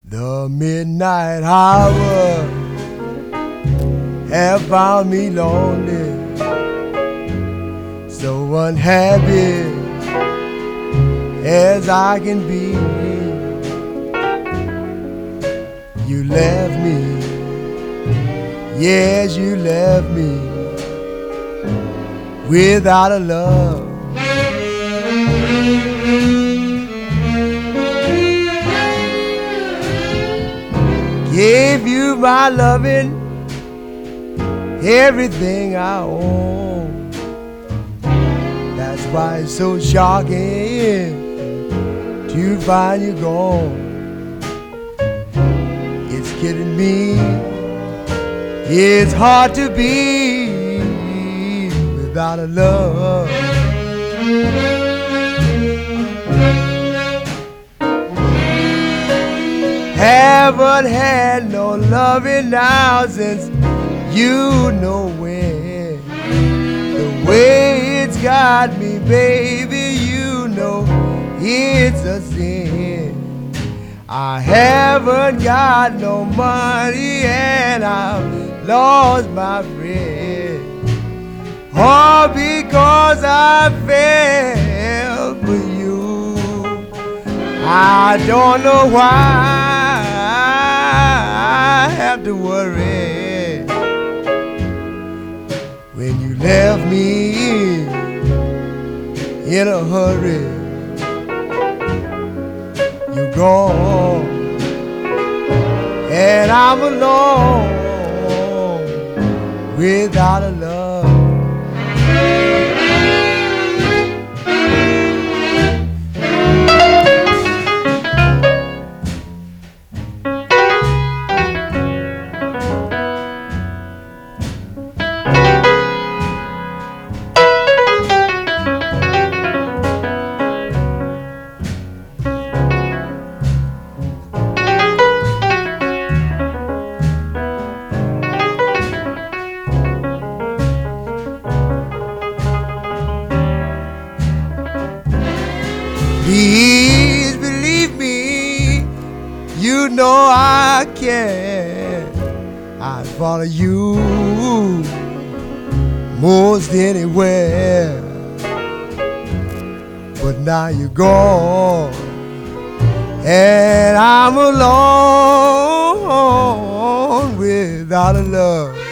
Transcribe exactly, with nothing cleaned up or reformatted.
The midnight hour have found me lonely, so unhappy as I can be. You left me, yes, you left me without a love. Gave you my loving, everything I own. That's why it's so shocking to find you gone. It's killing me, it's hard to be without a love. Haven't had no loving now since you know when. The way it's got me, baby, you know it's a sin. I haven't got no money and I've lost my friend, all because I fell for you. I don't know why I have to worry when you left me in a hurry. You're gone and I'm alone without a love. Please believe me, you know I can. I'd follow you most anywhere. But now you're gone and I'm alone without a love.